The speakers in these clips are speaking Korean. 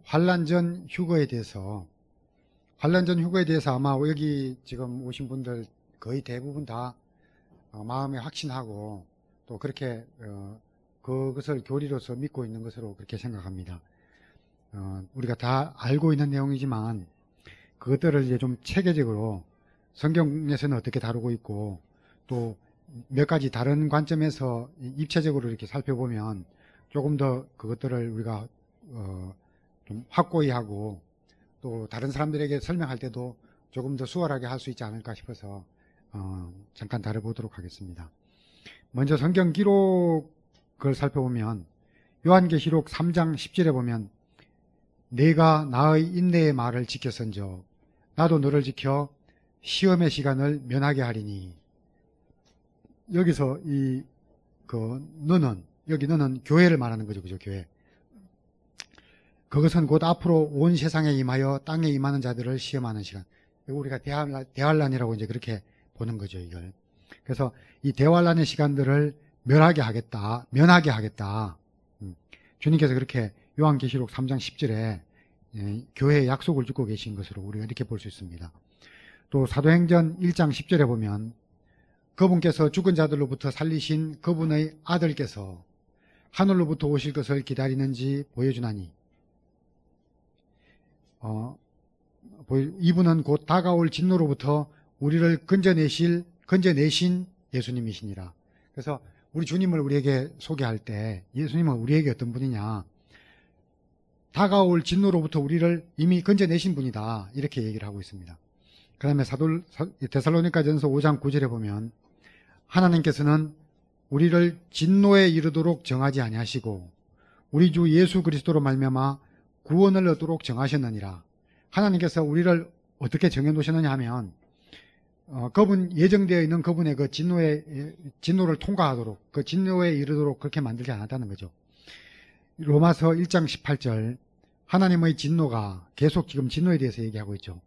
환란 전 휴거에 대해서 아마 여기 지금 오신 분들 거의 대부분 다 마음에 확신하고 또 그렇게 그것을 교리로서 믿고 있는 것으로 그렇게 생각합니다. 우리가 다 알고 있는 내용이지만 그것들을 이제 좀 체계적으로 성경에서는 어떻게 다루고 있고 또 몇 가지 다른 관점에서 입체적으로 이렇게 살펴보면 조금 더 그것들을 우리가 좀 확고히 하고 또 다른 사람들에게 설명할 때도 조금 더 수월하게 할 수 있지 않을까 싶어서 잠깐 다뤄보도록 하겠습니다. 먼저 성경 기록을 살펴보면 요한계시록 3장 10절에 보면 내가 나의 인내의 말을 지켰은즉 나도 너를 지켜 시험의 시간을 면하게 하리니. 여기서 너는 교회를 말하는 거죠. 그죠? 교회. 그것은 곧 앞으로 온 세상에 임하여 땅에 임하는 자들을 시험하는 시간. 우리가 대환란이라고 이제 그렇게 보는 거죠, 이걸. 그래서 이 대환란의 시간들을 면하게 하겠다. 주님께서 그렇게 요한계시록 3장 10절에 교회에 약속을 주고 계신 것으로 우리가 이렇게 볼 수 있습니다. 또 사도행전 1장 10절에 보면 그분께서 죽은 자들로부터 살리신 그분의 아들께서 하늘로부터 오실 것을 기다리는지 보여주나니 이분은 곧 다가올 진노로부터 우리를 건져내신 예수님이시니라. 그래서 우리 주님을 우리에게 소개할 때 예수님은 우리에게 어떤 분이냐, 다가올 진노로부터 우리를 이미 건져내신 분이다, 이렇게 얘기를 하고 있습니다. 그 다음에 데살로니가전서 5장 9절에 보면 하나님께서는 우리를 진노에 이르도록 정하지 아니하시고 우리 주 예수 그리스도로 말미암아 구원을 얻도록 정하셨느니라. 하나님께서 우리를 어떻게 정해놓으셨느냐 하면 그분 예정되어 있는 그분의 그 진노를 통과하도록, 그 진노에 이르도록 그렇게 만들지 않았다는 거죠. 로마서 1장 18절 하나님의 진노가, 계속 지금 진노에 대해서 얘기하고 있죠.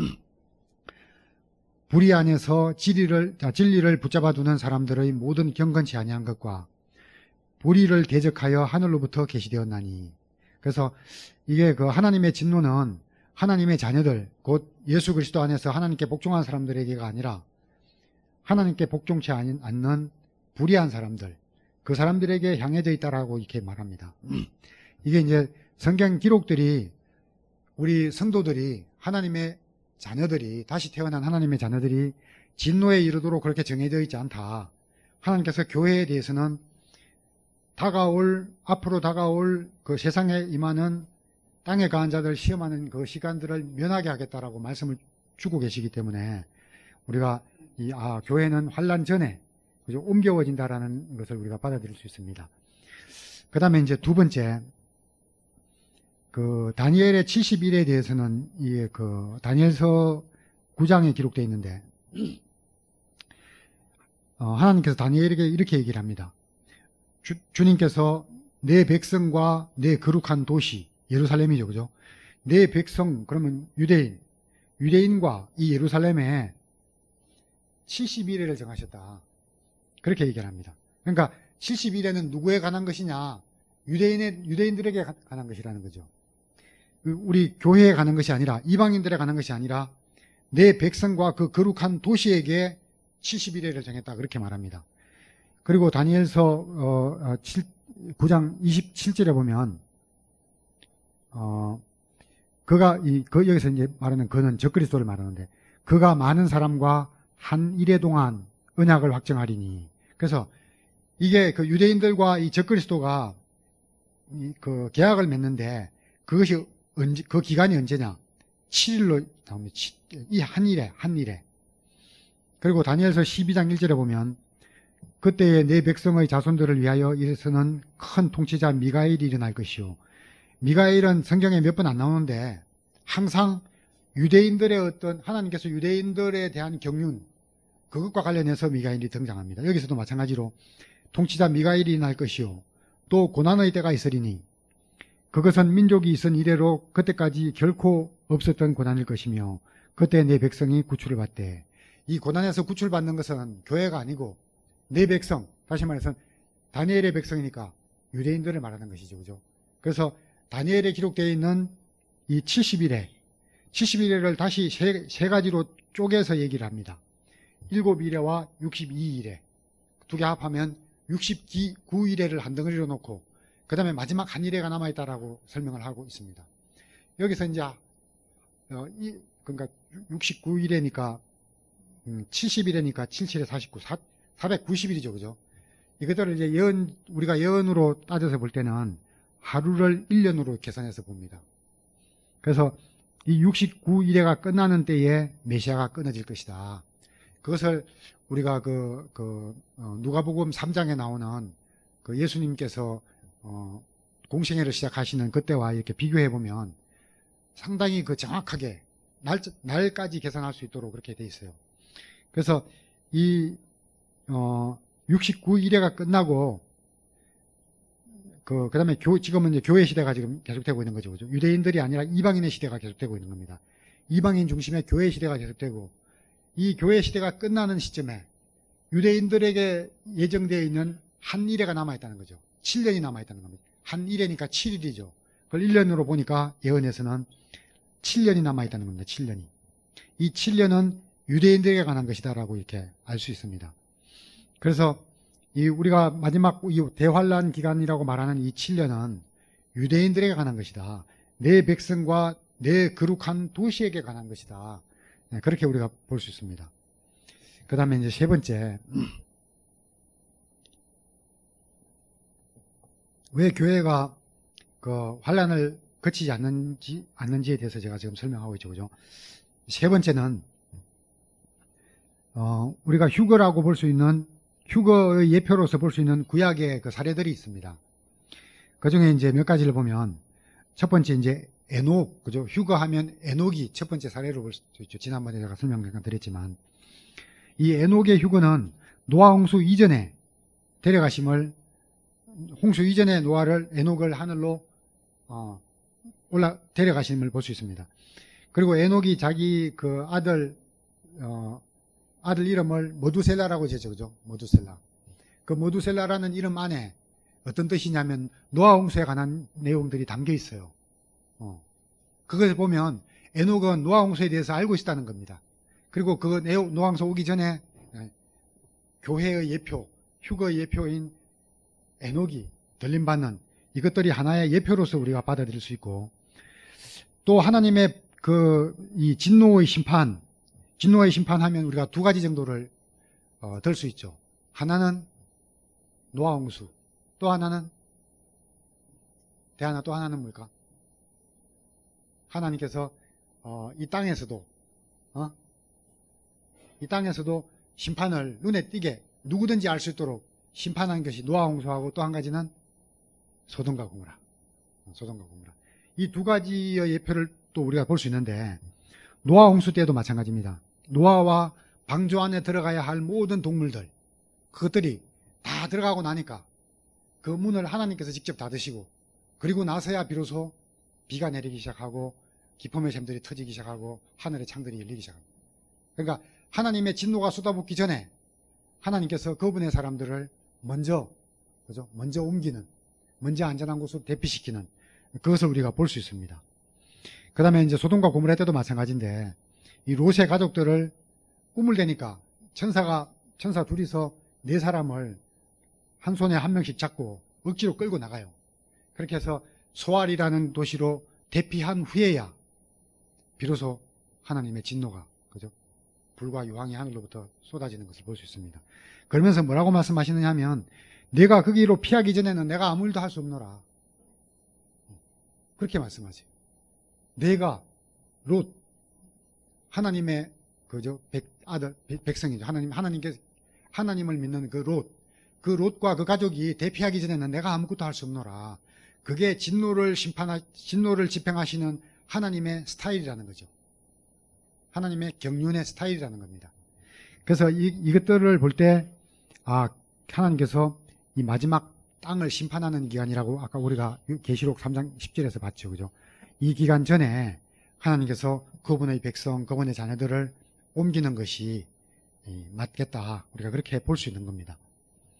불의 안에서 진리를 붙잡아 두는 사람들의 모든 경건치 아니한 것과 불의를 대적하여 하늘로부터 계시되었나니. 그래서 이게 그 하나님의 진노는 하나님의 자녀들, 곧 예수 그리스도 안에서 하나님께 복종한 사람들에게가 아니라 하나님께 복종치 않는 불의한 사람들, 그 사람들에게 향해져 있다라고 이렇게 말합니다. 이게 이제 성경 기록들이 우리 성도들이, 하나님의 자녀들이, 다시 태어난 하나님의 자녀들이 진노에 이르도록 그렇게 정해져 있지 않다. 하나님께서 교회에 대해서는 앞으로 다가올 그 세상에 임하는 땅에 가한 자들 시험하는 그 시간들을 면하게 하겠다라고 말씀을 주고 계시기 때문에 우리가 교회는 환란 전에 옮겨워진다라는 것을 우리가 받아들일 수 있습니다. 그 다음에 이제 두 번째, 그 다니엘의 70일에 대해서는 다니엘서 9장에 기록되어 있는데 하나님께서 다니엘에게 이렇게 얘기를 합니다. 주님께서 내 백성과 내 거룩한 도시 예루살렘이죠, 그죠? 내 백성, 그러면 유대인과 이 예루살렘에 70일을 정하셨다, 그렇게 얘기를 합니다. 그러니까 70일에는 누구에 관한 것이냐? 유대인들에게 관한 것이라는 거죠. 우리 교회에 관한 것이 아니라, 이방인들에 관한 것이 아니라 내 백성과 그 거룩한 도시에게 70일을 정했다, 그렇게 말합니다. 그리고 다니엘서 9장 27절에 보면 여기서 이제 말하는 그는 적그리스도를 말하는데, 그가 많은 사람과 한 일해 동안 언약을 확정하리니. 그래서 이게 그 유대인들과 이 적그리스도가 그 계약을 맺는데 그것이 그 기간이 언제냐? 7일로 나옵니다. 이 한 일에. 그리고 다니엘서 12장 1절에 보면 그때에 내 백성의 자손들을 위하여 일어서는 큰 통치자 미가엘이 일어날 것이요. 미가엘은 성경에 몇 번 안 나오는데 항상 유대인들의 어떤, 하나님께서 유대인들에 대한 경륜, 그것과 관련해서 미가엘이 등장합니다. 여기서도 마찬가지로 통치자 미가엘이 일어날 것이요. 또 고난의 때가 있으리니 그것은 민족이 있은 이래로 그때까지 결코 없었던 고난일 것이며 그때 내 백성이 구출을 받되. 이 고난에서 구출받는 것은 교회가 아니고 내 백성, 다시 말해서 다니엘의 백성이니까 유대인들을 말하는 것이죠, 그죠? 그래서 다니엘에 기록되어 있는 이 70일을 다시 세 가지로 쪼개서 얘기를 합니다. 7일에와 62일에 두 개 합하면 69일에를 한 덩어리로 놓고 그 다음에 마지막 한 일회가 남아있다라고 설명을 하고 있습니다. 여기서 이제 그러니까 69일에니까 70일에니까 77에 49, 490일이죠, 그죠? 이것들을 이제 우리가 예언으로 따져서 볼 때는 하루를 1년으로 계산해서 봅니다. 그래서 이 69일회가 끝나는 때에 메시아가 끊어질 것이다. 그것을 우리가 누가복음 3장에 나오는 그 예수님께서 공생애를 시작하시는 그때와 이렇게 비교해 보면 상당히 정확하게 날까지 계산할 수 있도록 그렇게 돼 있어요. 그래서 이 69일회가 끝나고 그 다음에 지금은 이제 교회 시대가 지금 계속되고 있는 거죠. 그죠? 유대인들이 아니라 이방인의 시대가 계속되고 있는 겁니다. 이방인 중심의 교회 시대가 계속되고, 이 교회 시대가 끝나는 시점에 유대인들에게 예정되어 있는 한 일회가 남아있다는 거죠. 7년이 남아있다는 겁니다. 한 일회니까 7일이죠. 그걸 1년으로 보니까 예언에서는 7년이 남아있다는 겁니다. 7년이. 이 7년은 유대인들에게 관한 것이다라고 이렇게 알 수 있습니다. 그래서 우리가 마지막 이 대환란 기간이라고 말하는 이 7년은 유대인들에게 관한 것이다. 내 백성과 내 거룩한 도시에게 관한 것이다. 그렇게 우리가 볼 수 있습니다. 그 다음에 이제 세 번째, 왜 교회가 환란을 거치지 않는지에 대해서 제가 지금 설명하고 있죠, 그죠? 세 번째는 우리가 휴거라고 볼 수 있는, 휴거의 예표로서 볼 수 있는 구약의 사례들이 있습니다. 그 중에 이제 몇 가지를 보면, 첫 번째 이제 에녹, 그죠? 휴거하면 에녹이 첫 번째 사례로 볼 수 있죠. 지난번에 제가 설명드렸지만, 이 에녹의 휴거는 노아 홍수 이전에 홍수 이전에 에녹을 하늘로 데려가심을 볼 수 있습니다. 그리고 에녹이 자기 아들 이름을 머두셀라라고 지었죠, 그죠? 머두셀라. 그 머두셀라라는 이름 안에 어떤 뜻이냐면 노아 홍수에 관한 내용들이 담겨 있어요. 그것을 보면 에녹은 노아 홍수에 대해서 알고 있다는 겁니다. 그리고 노아 홍수 오기 전에 교회의 예표, 휴거의 예표인 에녹이 들림받는 이것들이 하나의 예표로서 우리가 받아들일 수 있고, 또 하나님의 이 진노의 심판하면 우리가 두 가지 정도를 들 수 있죠. 하나는 노아 홍수, 또 하나는 또 하나는 뭘까? 하나님께서 이 땅에서도 심판을 눈에 띄게 누구든지 알 수 있도록 심판한 것이 노아 홍수하고, 또 한 가지는 소돔과 고모라. 이 두 가지의 예표를 또 우리가 볼 수 있는데, 노아 홍수 때도 마찬가지입니다. 노아와 방주 안에 들어가야 할 모든 동물들, 그것들이 다 들어가고 나니까 그 문을 하나님께서 직접 닫으시고, 그리고 나서야 비로소 비가 내리기 시작하고 기쁨의 샘들이 터지기 시작하고 하늘의 창들이 열리기 시작합니다. 그러니까 하나님의 진노가 쏟아붓기 전에 하나님께서 그분의 사람들을 먼저 옮기는, 먼저 안전한 곳으로 대피시키는, 그것을 우리가 볼 수 있습니다. 그 다음에 이제 소돔과 고모라 때도 마찬가지인데, 이 롯의 가족들을 꿈을 대니까 천사 둘이서 네 사람을 한 손에 한 명씩 잡고 억지로 끌고 나가요. 그렇게 해서 소알이라는 도시로 대피한 후에야 비로소 하나님의 진노가, 그죠? 불과 유황이 하늘로부터 쏟아지는 것을 볼 수 있습니다. 그러면서 뭐라고 말씀하시느냐 하면, 내가 거기로 피하기 전에는 내가 아무 일도 할 수 없노라. 그렇게 말씀하세요. 내가 롯, 하나님의 백성이죠. 하나님을 믿는 그 롯과 그 가족이 대피하기 전에는 내가 아무것도 할 수 없노라. 그게 진노를 집행하시는 하나님의 스타일이라는 거죠. 하나님의 경륜의 스타일이라는 겁니다. 그래서 이것들을 볼 때, 하나님께서 이 마지막 땅을 심판하는 기간이라고 아까 우리가 계시록 3장 10절에서 봤죠, 그죠? 이 기간 전에 하나님께서 그분의 백성, 그분의 자녀들을 옮기는 것이 맞겠다. 우리가 그렇게 볼 수 있는 겁니다.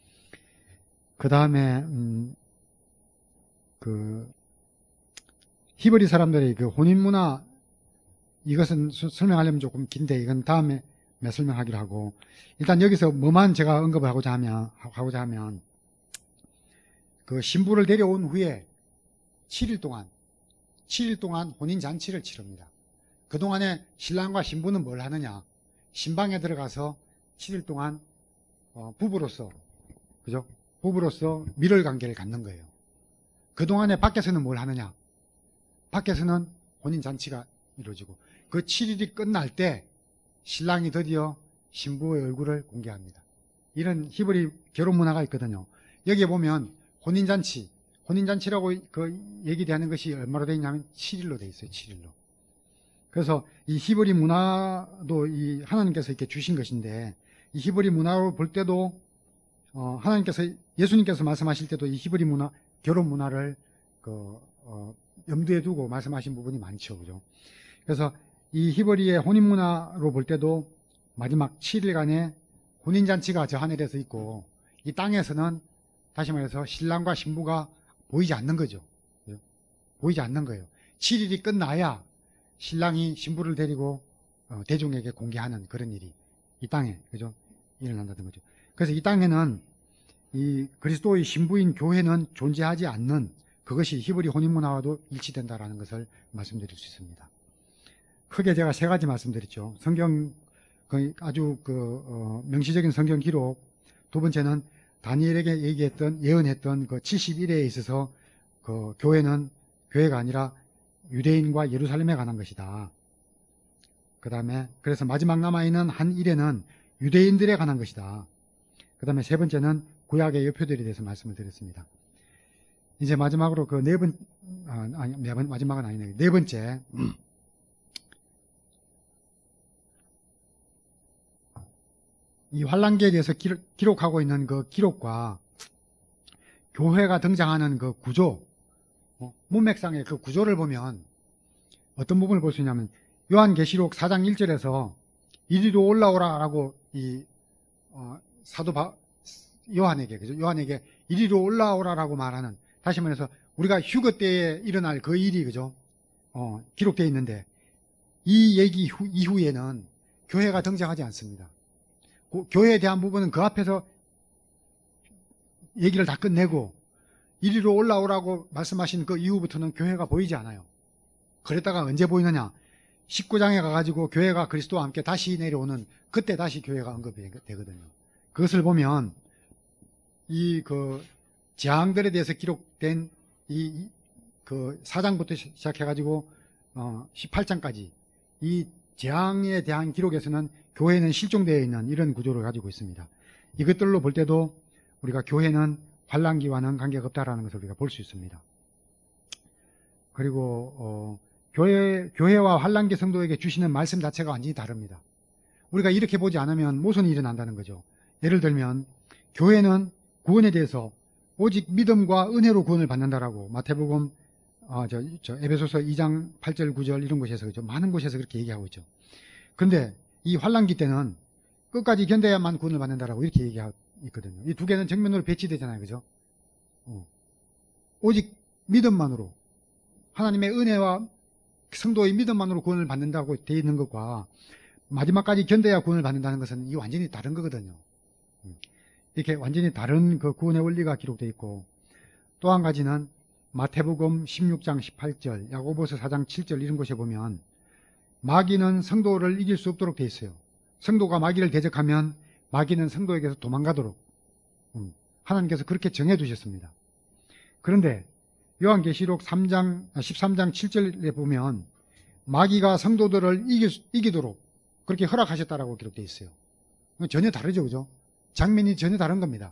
그 다음에 히브리 사람들의 그 혼인 문화, 이것은 설명하려면 조금 긴데 이건 다음에 설명하기로 하고, 일단 여기서 뭐만 제가 언급을 하고자 하면 그 신부를 데려온 후에 7일 동안 혼인 잔치를 치릅니다. 그동안에 신랑과 신부는 뭘 하느냐? 신방에 들어가서 7일 동안 부부로서, 그죠? 부부로서 밀월 관계를 갖는 거예요. 그동안에 밖에서는 뭘 하느냐? 밖에서는 혼인 잔치가 이루어지고, 그 7일이 끝날 때 신랑이 드디어 신부의 얼굴을 공개합니다. 이런 히브리 결혼 문화가 있거든요. 여기에 보면 혼인잔치라고 그 얘기되는 것이 얼마로 되어 있냐면 7일로 되어 있어요. 7일로. 그래서 이 히브리 문화도 이 하나님께서 이렇게 주신 것인데, 이 히브리 문화로 볼 때도 예수님께서 말씀하실 때도 이 히브리 문화, 결혼 문화를 염두에 두고 말씀하신 부분이 많죠. 그죠? 그래서 이 히브리의 혼인 문화로 볼 때도 마지막 7일간의 혼인잔치가 저 하늘에서 있고, 이 땅에서는 다시 말해서 신랑과 신부가 보이지 않는 거죠. 보이지 않는 거예요. 7일이 끝나야 신랑이 신부를 데리고 대중에게 공개하는 그런 일이 이 땅에, 그죠? 일어난다는 거죠. 그래서 이 땅에는 이 그리스도의 신부인 교회는 존재하지 않는, 그것이 히브리 혼인 문화와도 일치된다라는 것을 말씀드릴 수 있습니다. 크게 제가 3가지 말씀드렸죠. 성경, 아주 명시적인 성경 기록. 두 번째는 다니엘에게 예언했던 그 71회에 있어서 그 교회가 아니라 유대인과 예루살렘에 관한 것이다. 그 다음에, 그래서 마지막 남아있는 한 일에는 유대인들에 관한 것이다. 그 다음에 3번째는 구약의 여표들에 대해서 말씀을 드렸습니다. 이제 마지막으로 마지막은 아니네요. 4번째. 이 환란기에 대해서 기록하고 있는 그 기록과 교회가 등장하는 그 구조, 문맥상의 그 구조를 보면 어떤 부분을 볼 수 있냐면, 요한계시록 4장 1절에서 이리로 올라오라라고 사도 요한에게, 그죠? 요한에게 이리로 올라오라라고 말하는, 다시 말해서 우리가 휴거 때에 일어날 그 일이, 그죠? 기록되어 있는데, 이 얘기 이후에는 교회가 등장하지 않습니다. 교회에 대한 부분은 그 앞에서 얘기를 다 끝내고, 이리로 올라오라고 말씀하신 그 이후부터는 교회가 보이지 않아요. 그랬다가 언제 보이느냐? 19장에 가가지고 교회가 그리스도와 함께 다시 내려오는, 그때 다시 교회가 언급이 되거든요. 그것을 보면 이 재앙들에 대해서 기록된 이 4장부터 시작해가지고 18장까지 이 재앙에 대한 기록에서는 교회는 실종되어 있는 이런 구조를 가지고 있습니다. 이것들로 볼 때도 우리가 교회는 환란기와는 관계가 없다라는 것을 우리가 볼 수 있습니다. 그리고 교회와 환란기 성도에게 주시는 말씀 자체가 완전히 다릅니다. 우리가 이렇게 보지 않으면 모순이 일어난다는 거죠. 예를 들면 교회는 구원에 대해서 오직 믿음과 은혜로 구원을 받는다라고 마태복음 에베소서 2장 8절 9절 이런 곳에서, 그죠? 많은 곳에서 그렇게 얘기하고 있죠. 근데 이 환란기 때는 끝까지 견뎌야만 구원을 받는다라고 이렇게 얘기하고 있거든요. 이 두 개는 정면으로 배치되잖아요. 그죠? 오직 믿음만으로, 하나님의 은혜와 성도의 믿음만으로 구원을 받는다고 되어 있는 것과 마지막까지 견뎌야 구원을 받는다는 것은 이 완전히 다른 거거든요. 이렇게 완전히 다른 그 구원의 원리가 기록되어 있고, 또 한 가지는 마태복음 16장 18절, 야고보서 4장 7절 이런 곳에 보면 마귀는 성도를 이길 수 없도록 되어 있어요. 성도가 마귀를 대적하면 마귀는 성도에게서 도망가도록 하나님께서 그렇게 정해두셨습니다. 그런데 요한계시록 13장 7절에 보면 마귀가 성도들을 이기도록 그렇게 허락하셨다라고 기록되어 있어요. 전혀 다르죠, 그죠? 장면이 전혀 다른 겁니다.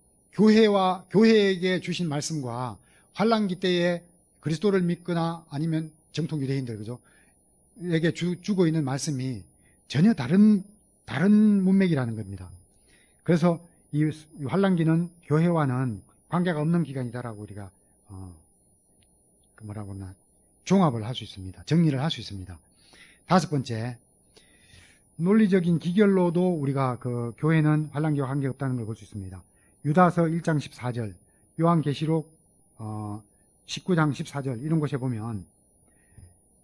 교회에게 주신 말씀과 환란기 때에 그리스도를 믿거나 아니면 정통 유대인들, 그죠? 에게 주고 있는 말씀이 전혀 다른 문맥이라는 겁니다. 그래서 이 환란기는 교회와는 관계가 없는 기간이다라고 우리가 종합을 할 수 있습니다. 정리를 할 수 있습니다. 5번째, 논리적인 기결로도 우리가 그 교회는 환란기와 관계없다는 걸 볼 수 있습니다. 유다서 1장 14절, 요한계시록 19장 14절 이런 곳에 보면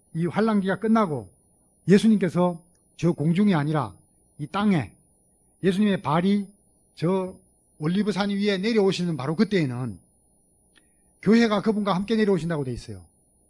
이 환란기가 끝나고 예수님께서 저 공중이 아니라 이 땅에 예수님의 발이 저 올리브산 위에 내려오시는 바로 그때에는 교회가 그분과 함께 내려오신다고 돼 있어요.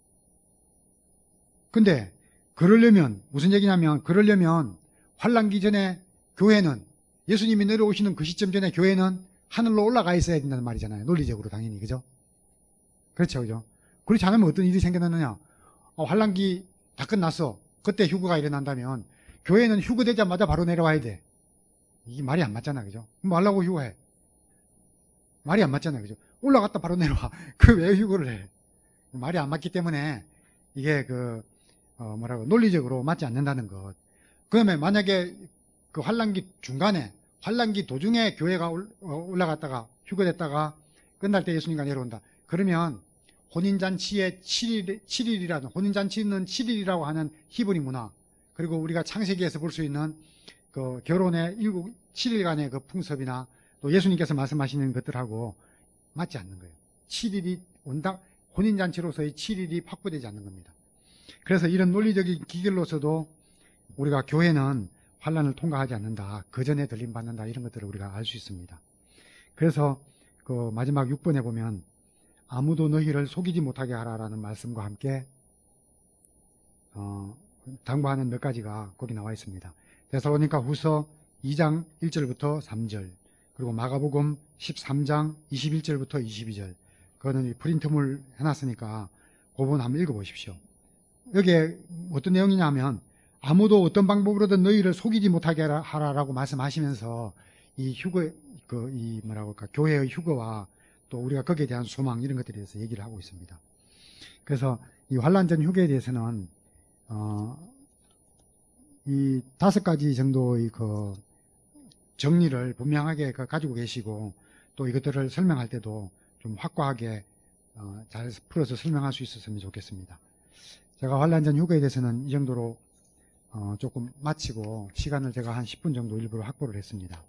근데 그러려면 무슨 얘기냐면, 그러려면 환란기 전에 교회는, 예수님이 내려오시는 그 시점 전에 교회는 하늘로 올라가 있어야 된다는 말이잖아요. 논리적으로 당연히. 그죠? 그렇죠. 그죠? 그렇지 않으면 어떤 일이 생겨나느냐. 환란기 다 끝났어. 그때 휴거가 일어난다면 교회는 휴거되자마자 바로 내려와야 돼. 이게 말이 안 맞잖아. 그죠? 뭐 하려고 휴거해? 말이 안 맞잖아. 그죠? 올라갔다 바로 내려와. 그 왜 휴거를 해? 말이 안 맞기 때문에 이게 논리적으로 맞지 않는다는 것. 그러면 만약에 그 환란기 중간에, 환란기 도중에 교회가 올라갔다가 휴거됐다가 끝날 때 예수님과 내려온다. 그러면 혼인잔치의 7일이라는, 혼인잔치는 7일이라고 하는 히브리 문화, 그리고 우리가 창세기에서 볼 수 있는 그 결혼의 7일간의 그 풍습이나 또 예수님께서 말씀하시는 것들하고 맞지 않는 거예요. 7일이 혼인잔치로서의 7일이 확보되지 않는 겁니다. 그래서 이런 논리적인 기결로서도 우리가 교회는 환란을 통과하지 않는다, 그 전에 들림받는다, 이런 것들을 우리가 알 수 있습니다. 그래서 그 마지막 6번에 보면 아무도 너희를 속이지 못하게 하라라는 말씀과 함께 당부하는 몇 가지가 거기 나와 있습니다. 데살로니가 후서 2장 1절부터 3절, 그리고 마가복음 13장 21절부터 22절, 그거는 프린트물 해놨으니까 그 부분 한번 읽어보십시오. 여기에 어떤 내용이냐면, 아무도 어떤 방법으로든 너희를 속이지 못하게 하라라고 말씀하시면서 이 교회의 휴거와 또 우리가 거기에 대한 소망, 이런 것들에 대해서 얘기를 하고 있습니다. 그래서 이 환란전 휴거에 대해서는 이 5가지 정도의 그 정리를 분명하게 가지고 계시고, 또 이것들을 설명할 때도 좀 확고하게 잘 풀어서 설명할 수 있었으면 좋겠습니다. 제가 환란전 휴거에 대해서는 이 정도로 조금 마치고, 시간을 제가 한 10분 정도 일부러 확보를 했습니다.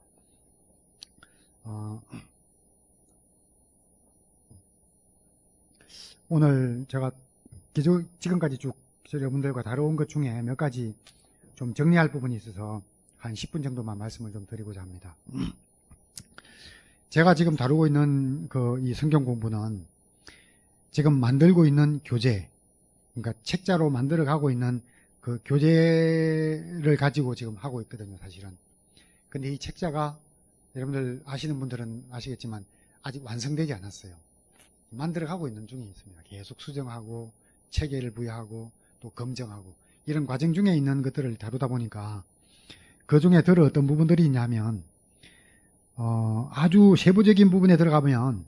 오늘 제가 지금까지 쭉 여러분들과 다뤄온 것 중에 몇 가지 좀 정리할 부분이 있어서 한 10분 정도만 말씀을 좀 드리고자 합니다. 제가 지금 다루고 있는 이 성경 공부는 지금 만들고 있는 교재, 그러니까 책자로 만들어 가고 있는 그 교재를 가지고 지금 하고 있거든요, 사실은. 근데 이 책자가 여러분들 아시는 분들은 아시겠지만 아직 완성되지 않았어요. 만들어 가고 있는 중에 있습니다. 계속 수정하고 체계를 부여하고 또 검증하고, 이런 과정 중에 있는 것들을 다루다 보니까 그 중에 들어 어떤 부분들이 있냐면, 아주 세부적인 부분에 들어가면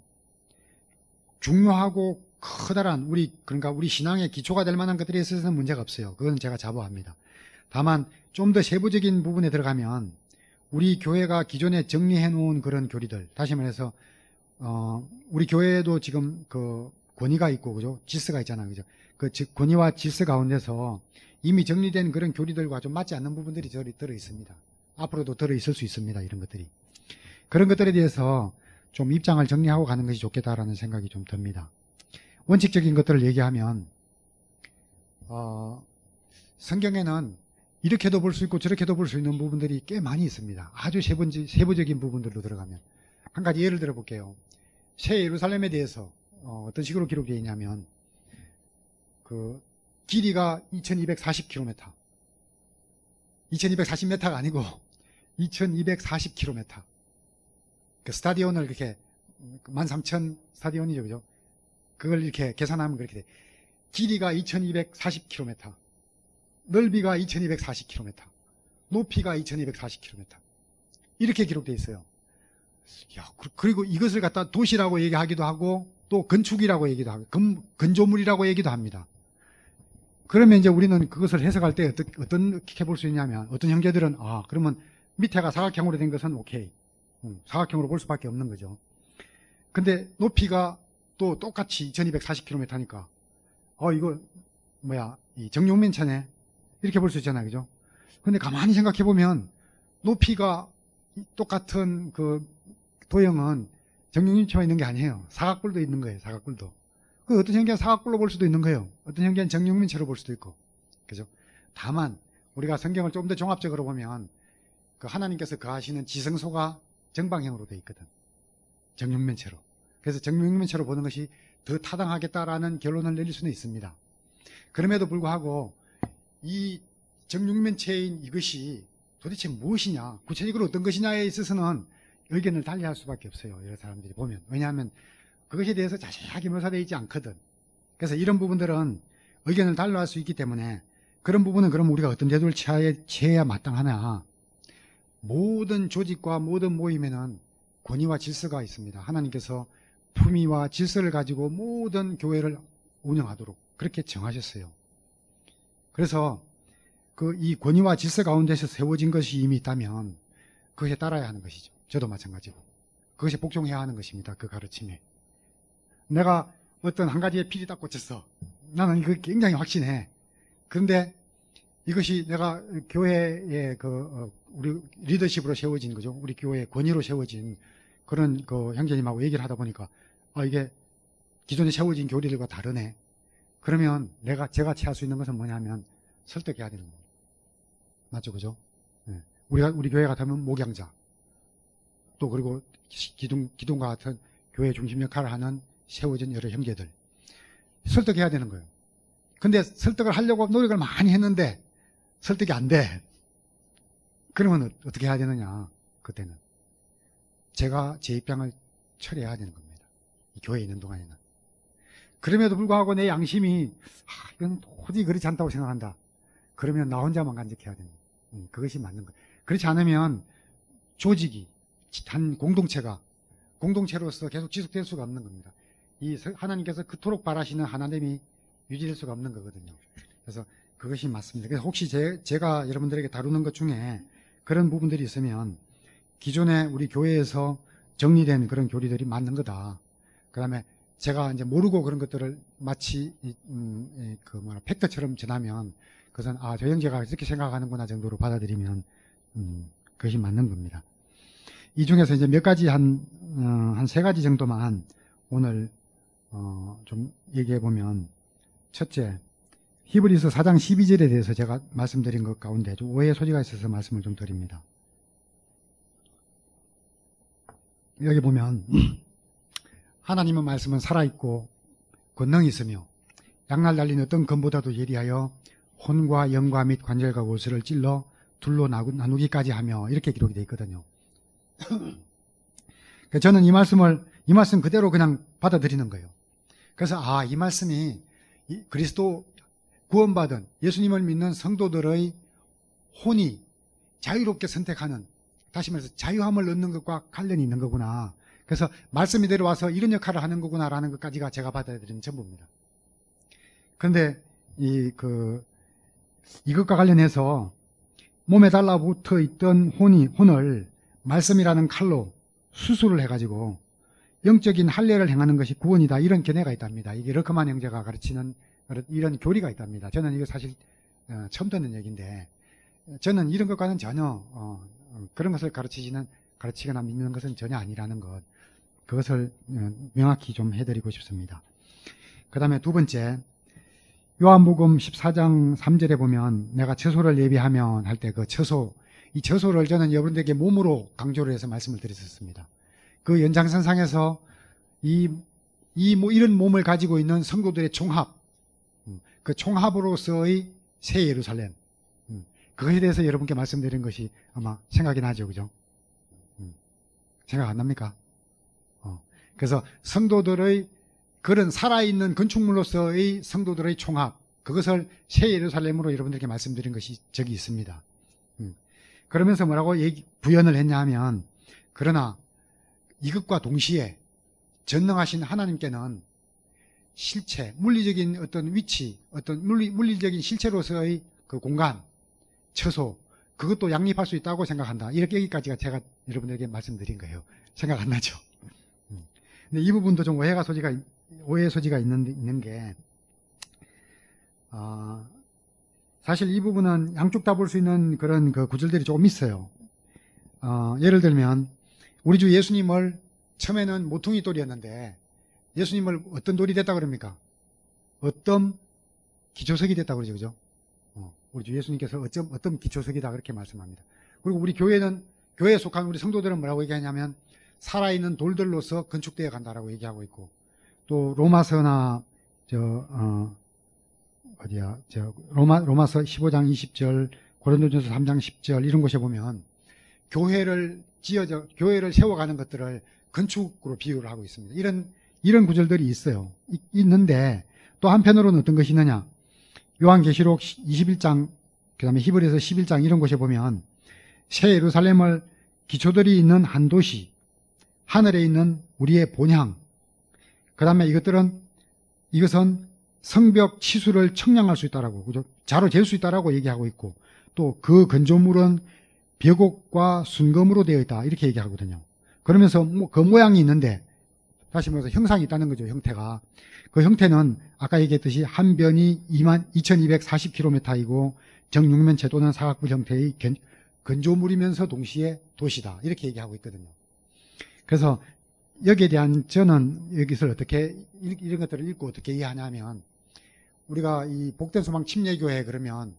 중요하고 커다란 그러니까 우리 신앙의 기초가 될 만한 것들에 있어서는 문제가 없어요. 그건 제가 자부합니다. 다만 좀 더 세부적인 부분에 들어가면 우리 교회가 기존에 정리해 놓은 그런 교리들, 다시 말해서 우리 교회에도 지금 그 권위가 있고, 그죠? 질서가 있잖아요, 그죠? 그 권위와 질서 가운데서 이미 정리된 그런 교리들과 좀 맞지 않는 부분들이 들어 있습니다. 앞으로도 들어 있을 수 있습니다, 이런 것들이. 그런 것들에 대해서 좀 입장을 정리하고 가는 것이 좋겠다라는 생각이 좀 듭니다. 원칙적인 것들을 얘기하면, 성경에는 이렇게도 볼 수 있고 저렇게도 볼 수 있는 부분들이 꽤 많이 있습니다. 아주 세부적인 부분들로 들어가면. 한 가지 예를 들어 볼게요. 새 예루살렘에 대해서 어떤 식으로 기록되어 있냐면, 그 길이가 2240km, 2240m가 아니고 2240km. 그 스타디온을 그렇게 13,000 스타디온이죠, 그죠? 그걸 이렇게 계산하면 그렇게 돼. 길이가 2240km, 넓이가 2240km, 높이가 2240km. 이렇게 기록되어 있어요. 야, 그리고 이것을 갖다 도시라고 얘기하기도 하고, 또 건축이라고 얘기도 하고, 건조물이라고 얘기도 합니다. 그러면 이제 우리는 그것을 해석할 때 어떻게 볼 수 있냐면, 어떤 형제들은, 그러면 밑에가 사각형으로 된 것은 오케이. 사각형으로 볼 수밖에 없는 거죠. 근데 높이가 또 똑같이 2240km니까, 이거, 이 정육면체네. 이렇게 볼 수 있잖아요, 그죠? 근데 가만히 생각해 보면, 높이가 똑같은 그 도형은 정육면체만 있는 게 아니에요. 사각뿔도 있는 거예요, 사각뿔도. 그 어떤 형제는 사각뿔로 볼 수도 있는 거예요. 어떤 형제는 정육면체로 볼 수도 있고. 그죠? 다만 우리가 성경을 좀 더 종합적으로 보면 그 하나님께서 거하시는 지성소가 정방형으로 되어 있거든. 정육면체로. 그래서 정육면체로 보는 것이 더 타당하겠다라는 결론을 내릴 수는 있습니다. 그럼에도 불구하고 이 정육면체인 이것이 도대체 무엇이냐, 구체적으로 어떤 것이냐에 있어서는 의견을 달리할 수밖에 없어요. 여러 사람들이 보면. 왜냐하면 그것에 대해서 자세하게 묘사되어 있지 않거든. 그래서 이런 부분들은 의견을 달리할 수 있기 때문에 그런 부분은 그럼 우리가 어떤 태도를 취해야 마땅하냐. 모든 조직과 모든 모임에는 권위와 질서가 있습니다. 하나님께서 품위와 질서를 가지고 모든 교회를 운영하도록 그렇게 정하셨어요. 그래서 이 권위와 질서 가운데서 세워진 것이 이미 있다면 그것에 따라야 하는 것이죠. 저도 마찬가지고. 그것에 복종해야 하는 것입니다. 그 가르침에. 내가 어떤 한 가지에 필이 딱 꽂혔어. 나는 이거 굉장히 확신해. 그런데 이것이 내가 교회의 우리 리더십으로 세워진 거죠. 우리 교회의 권위로 세워진 그런 형제님하고 얘기를 하다 보니까 이게 기존에 세워진 교리들과 다르네. 그러면 제가 취할 수 있는 것은 뭐냐면 설득해야 되는 거예요. 맞죠, 그죠? 네. 우리 교회 같으면 목양자, 또 그리고 기둥과 같은 교회 중심 역할을 하는 세워진 여러 형제들 설득해야 되는 거예요. 근데 설득을 하려고 노력을 많이 했는데 설득이 안 돼. 그러면 어떻게 해야 되느냐? 그때는 제가 제 입장을 처리해야 되는 겁니다. 이 교회에 있는 동안에는. 그럼에도 불구하고 내 양심이 이건 도저히 그렇지 않다고 생각한다. 그러면 나 혼자만 간직해야 되는 거예요. 그것이 맞는 거예요. 그렇지 않으면 조직이 한 공동체로서 계속 지속될 수가 없는 겁니다. 이 하나님께서 그토록 바라시는 하나됨이 유지될 수가 없는 거거든요. 그래서 그것이 맞습니다. 그래서 혹시 제가 여러분들에게 다루는 것 중에 그런 부분들이 있으면 기존에 우리 교회에서 정리된 그런 교리들이 맞는 거다. 그 다음에 제가 이제 모르고 그런 것들을 마치 팩트처럼 전하면 그것은 저 형제가 이렇게 생각하는구나 정도로 받아들이면 그것이 맞는 겁니다. 이 중에서 이제 몇 가지 한 세 가지 정도만 오늘 좀 얘기해 보면, 첫째, 히브리서 4장 12절에 대해서 제가 말씀드린 것 가운데 좀 오해의 소지가 있어서 말씀을 좀 드립니다. 여기 보면 하나님의 말씀은 살아있고 권능이 있으며 양날 달린 어떤 검보다도 예리하여 혼과 영과 및 관절과 골수를 찔러 둘로 나누기까지 하며, 이렇게 기록이 되어 있거든요. 저는 이 말씀 그대로 그냥 받아들이는 거예요. 그래서 이 말씀이 그리스도 구원받은 예수님을 믿는 성도들의 혼이 자유롭게 선택하는, 다시 말해서 자유함을 얻는 것과 관련이 있는 거구나. 그래서 말씀이 내려와서 이런 역할을 하는 거구나라는 것까지가 제가 받아들이는 전부입니다. 그런데 이것과 관련해서 몸에 달라붙어 있던 혼을 말씀이라는 칼로 수술을 해가지고 영적인 할례를 행하는 것이 구원이다, 이런 견해가 있답니다. 이게 러커만 형제가 가르치는 이런 교리가 있답니다. 저는 이거 사실 처음 듣는 얘기인데, 저는 이런 것과는 전혀 그런 것을 가르치거나 믿는 것은 전혀 아니라는 것, 그것을 명확히 좀 해드리고 싶습니다. 그 다음에 두 번째, 요한복음 14장 3절에 보면 내가 처소를 예비하면 할 때 그 처소, 이 처소를 저는 여러분들에게 몸으로 강조를 해서 말씀을 드렸었습니다. 그 연장선상에서 이런 몸을 가지고 있는 성도들의 총합, 그 총합으로서의 새 예루살렘, 그것에 대해서 여러분께 말씀드린 것이 아마 생각이 나죠, 그죠? 생각 안 납니까? 그래서 성도들의 그런 살아있는 건축물로서의 성도들의 총합, 그것을 새 예루살렘으로 여러분들께 말씀드린 것이 저기 있습니다. 그러면서 뭐라고 부연을 했냐 하면, 그러나 이것과 동시에 전능하신 하나님께는 실체, 물리적인 어떤 위치, 어떤 물리적인 실체로서의 그 공간, 처소, 그것도 양립할 수 있다고 생각한다. 이렇게 여기까지가 제가 여러분들에게 말씀드린 거예요. 생각 안 나죠? 근데 이 부분도 좀 오해의 소지가 있는 게, 사실 이 부분은 양쪽 다 볼 수 있는 그런 그 구절들이 조금 있어요. 예를 들면, 우리 주 예수님을 처음에는 모퉁이 돌이었는데, 예수님을 어떤 돌이 됐다 그럽니까? 어떤 기초석이 됐다 그러죠, 그죠? 우리 주 예수님께서 어떤 기초석이다 그렇게 말씀합니다. 그리고 우리 교회에 속한 우리 성도들은 뭐라고 얘기하냐면 살아있는 돌들로서 건축되어 간다라고 얘기하고 있고, 또 로마서나 로마서 15장 20절, 고린도전서 3장 10절 이런 곳에 보면 교회를 세워가는 것들을 건축으로 비유를 하고 있습니다. 이런 구절들이 있는데, 또 한편으로는 어떤 것이 있느냐. 요한계시록 21장, 그 다음에 히브리서 11장 이런 곳에 보면 새 예루살렘을 기초들이 있는 한 도시, 하늘에 있는 우리의 본향, 그 다음에 이것은 성벽 치수를 청량할 수 있다라고, 그죠? 자로 잴 수 있다라고 얘기하고 있고, 또 그 건조물은 벽옥과 순금으로 되어 있다 이렇게 얘기하거든요. 그러면서 그 모양이 있는데, 다시 말해서 형상이 있다는 거죠. 형태가. 그 형태는 아까 얘기했듯이 한 변이 2240km이고 정육면체 또는 사각부 형태의 건조물이면서 동시에 도시다 이렇게 얘기하고 있거든요. 그래서 여기에 대한 저는 여기서 어떻게 이런 것들을 읽고 어떻게 이해하냐면, 우리가 이 복된 소망 침례교회 그러면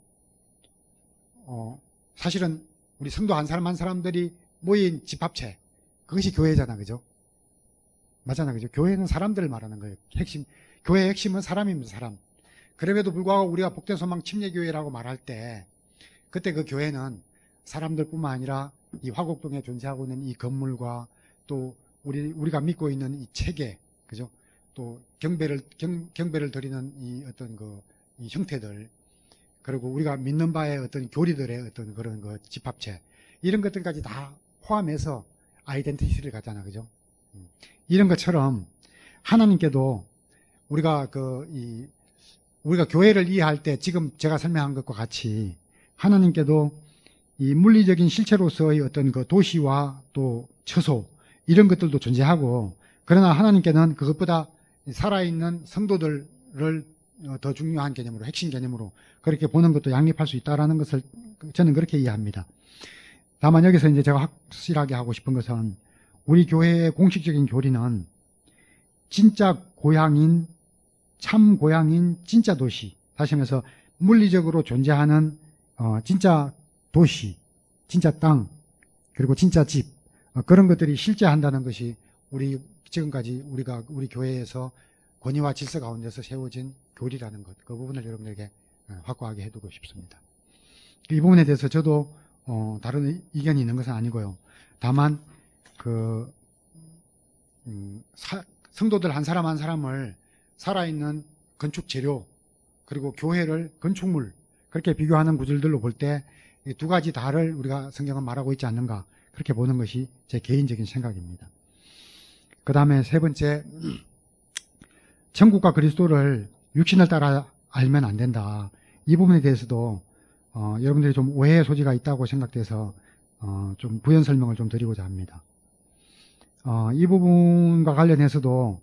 사실은 우리 성도 한 사람 한 사람들이 모인 집합체, 그것이 교회잖아, 그죠? 맞잖아, 그죠? 교회는 사람들을 말하는 거예요. 교회의 핵심은 사람입니다, 사람. 그럼에도 불구하고 우리가 복된 소망 침례교회라고 말할 때, 그때 그 교회는 사람들뿐만 아니라 이 화곡동에 존재하고 있는 이 건물과 또 우리가 믿고 있는 이 체계, 그죠? 또 경배를 드리는 이 어떤 이 형태들, 그리고 우리가 믿는 바의 어떤 교리들의 어떤 그런 집합체, 이런 것들까지 다 포함해서 아이덴티티를 갖잖아, 그죠? 이런 것처럼 하나님께도 우리가 교회를 이해할 때 지금 제가 설명한 것과 같이 하나님께도 이 물리적인 실체로서의 어떤 그 도시와 또 처소 이런 것들도 존재하고, 그러나 하나님께는 그것보다 살아있는 성도들을 더 중요한 개념으로, 핵심 개념으로 그렇게 보는 것도 양립할 수 있다라는 것을 저는 그렇게 이해합니다. 다만 여기서 이제 제가 확실하게 하고 싶은 것은, 우리 교회의 공식적인 교리는 진짜 고향인, 참 고향인 진짜 도시, 다시 말해서 물리적으로 존재하는 진짜 도시, 진짜 땅, 그리고 진짜 집, 그런 것들이 실제한다는 것이 지금까지 우리 교회에서 권위와 질서 가운데서 세워진 교리라는 것, 그 부분을 여러분에게 확고하게 해두고 싶습니다. 이 부분에 대해서 저도 다른 의견이 있는 것은 아니고요. 다만 성도들 한 사람 한 사람을 살아있는 건축 재료, 그리고 교회를 건축물, 그렇게 비교하는 구절들로 볼 때 이 두 가지 다를 우리가 성경은 말하고 있지 않는가, 그렇게 보는 것이 제 개인적인 생각입니다. 그 다음에 세 번째, 천국과 그리스도를 육신을 따라 알면 안 된다. 이 부분에 대해서도 여러분들이 좀 오해의 소지가 있다고 생각돼서 좀 부연 설명을 좀 드리고자 합니다. 이 부분과 관련해서도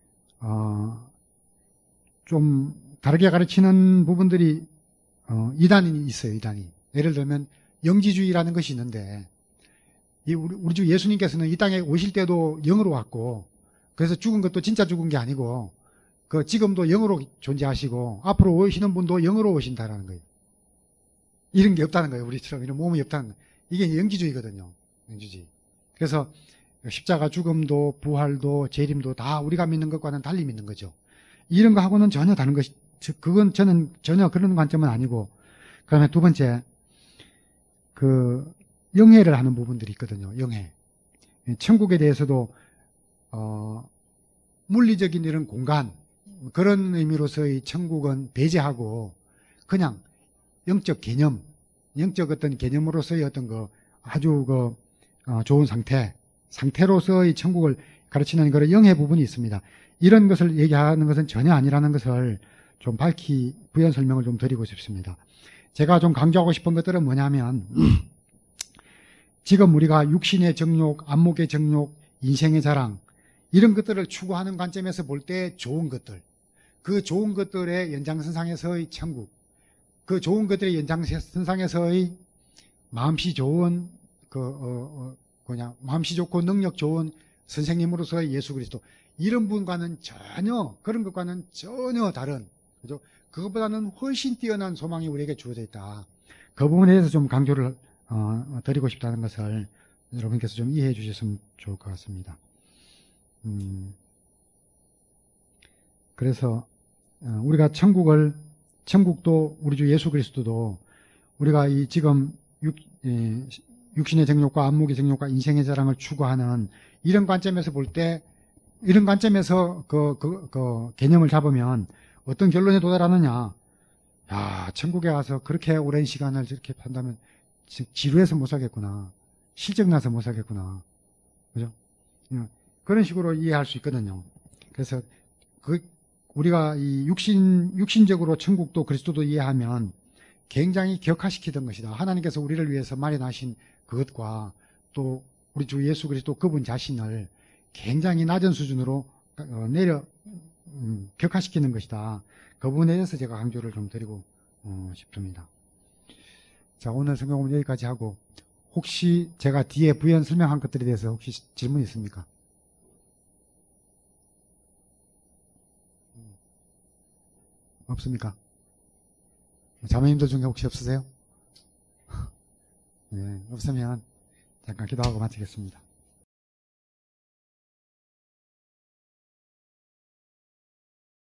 좀 다르게 가르치는 부분들이 이단이 있어요. 이단이. 예를 들면 영지주의라는 것이 있는데, 우리 주 예수님께서는 이 땅에 오실 때도 영으로 왔고, 그래서 죽은 것도 진짜 죽은 게 아니고 지금도 영으로 존재하시고 앞으로 오시는 분도 영으로 오신다라는 거예요. 이런 게 없다는 거예요. 우리처럼 이런 몸이 없다는 거예요. 이게 영지주의거든요. 영지주의. 그래서 십자가 죽음도 부활도 재림도 다 우리가 믿는 것과는 달리 믿는 거죠. 이런 거하고는 전혀 다른 것이, 그건 저는 전혀 그런 관점은 아니고, 그 다음에 두 번째, 영해를 하는 부분들이 있거든요. 영해. 천국에 대해서도 물리적인 이런 공간, 그런 의미로서의 천국은 배제하고 그냥 영적 개념, 영적 어떤 개념으로서의 어떤 아주 좋은 상태로서의 천국을 가르치는 그런 영해 부분이 있습니다. 이런 것을 얘기하는 것은 전혀 아니라는 것을 좀 부연 설명을 좀 드리고 싶습니다. 제가 좀 강조하고 싶은 것들은 뭐냐면, 지금 우리가 육신의 정욕, 안목의 정욕, 인생의 자랑, 이런 것들을 추구하는 관점에서 볼 때 좋은 것들, 그 좋은 것들의 연장선상에서의 천국, 그 좋은 것들의 연장선상에서의 마음씨 좋은 마음씨 좋고 능력 좋은 선생님으로서의 예수 그리스도, 이런 분과는 그런 것과는 전혀 다른 그죠? 그것보다는 훨씬 뛰어난 소망이 우리에게 주어져 있다. 그 부분에 대해서 좀 강조를 드리고 싶다는 것을 여러분께서 좀 이해해 주셨으면 좋을 것 같습니다. 그래서 우리가 천국도 우리 주 예수 그리스도도 우리가 이 지금 육신의 정욕과 안목의 정욕과 인생의 자랑을 추구하는 이런 관점에서 볼 때, 이런 관점에서 그 개념을 잡으면 어떤 결론에 도달하느냐. 야, 천국에 가서 그렇게 오랜 시간을 저렇게 판다면 지루해서 못 살겠구나. 실증나서 못 살겠구나. 그죠? 그런 식으로 이해할 수 있거든요. 그래서 우리가 이 육신적으로 천국도 그리스도도 이해하면 굉장히 격화시키던 것이다. 하나님께서 우리를 위해서 마련하신 그것과 또 우리 주 예수 그리스도 그분 자신을 굉장히 낮은 수준으로 격화시키는 것이다. 그 부분에 대해서 제가 강조를 좀 드리고 싶습니다. 자, 오늘 성경은 여기까지 하고, 혹시 제가 뒤에 부연 설명한 것들에 대해서 혹시 질문 있습니까? 없습니까? 자매님들 중에 혹시 없으세요? 네, 없으면 잠깐 기도하고 마치겠습니다.